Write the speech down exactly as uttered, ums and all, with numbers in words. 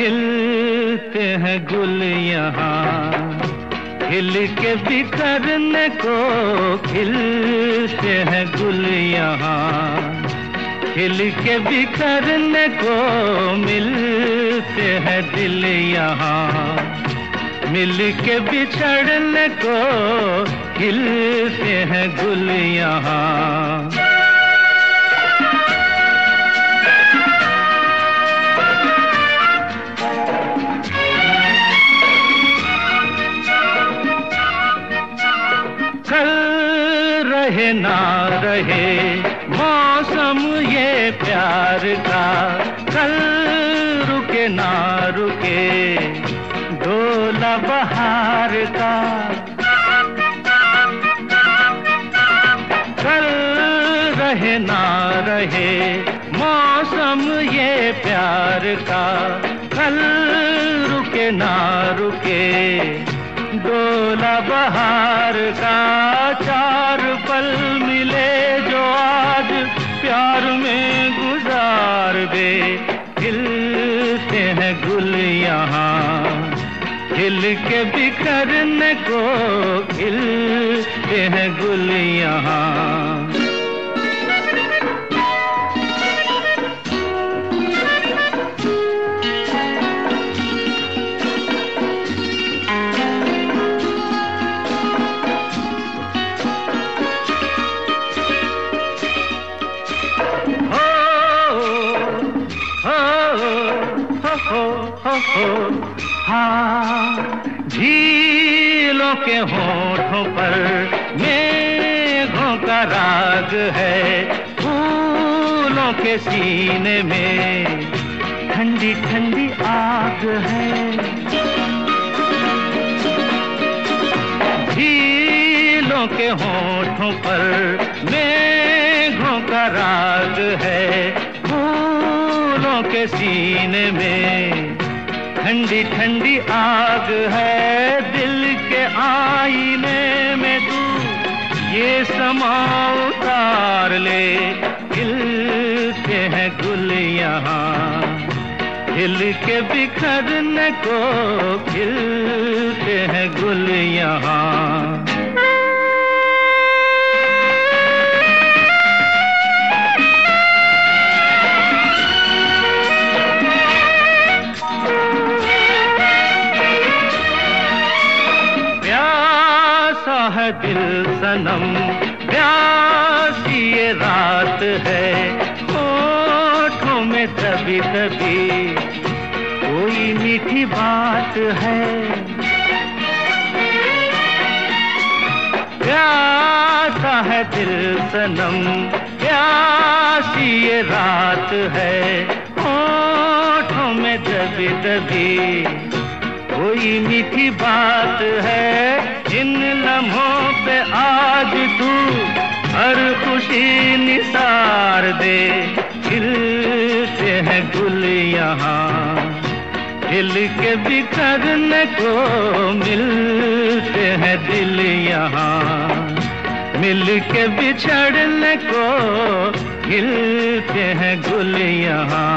खिलते हैं गुल यहाँ, खिल के बिखरने को खिलते हैं गुल यहाँ, खिल के बिखरने को मिलते हैं दिल यहाँ, मिल के बिछड़ने को खिलते हैं गुल यहाँ। कल रहे ना रहे मौसम ये प्यार का, कल रुके ना रुके डोला बहार का, कल रहे ना रहे मौसम ये प्यार का, कल रुके ना रुके डोला बहार का। चार पल मिले जो आज प्यार में गुजार दे, खिलते हैं गुल यहाँ, खिल के बिखरने को खिलते हैं गुल यहाँ। हो हो हो हाँ, झीलों के होठों पर मेघों का राग है, फूलों के सीने में ठंडी ठंडी आग है, झीलों के होठों पर मेघों का राग है, फूलों के सीने में ठंडी ठंडी आग है। दिल के आईने में तू ये समा उतार ले, खिलते हैं गुल यहाँ, खिल के बिखरने को खिलते हैं गुल यहाँ। है दिल सनम प्यासी ये रात है, होठों में दबी दबी कोई मीठी बात है, प्यासा है दिल सनम प्यासी ये रात है, होठों में दबी दबी कोई मीठी बात है। इन लम्हों पे आज तू हर खुशी निसार दे, खिलते हैं गुल यहाँ, खिल के बिखरने को मिलते हैं दिल यहाँ, मिल के बिछड़ने को खिलते हैं गुल यहाँ।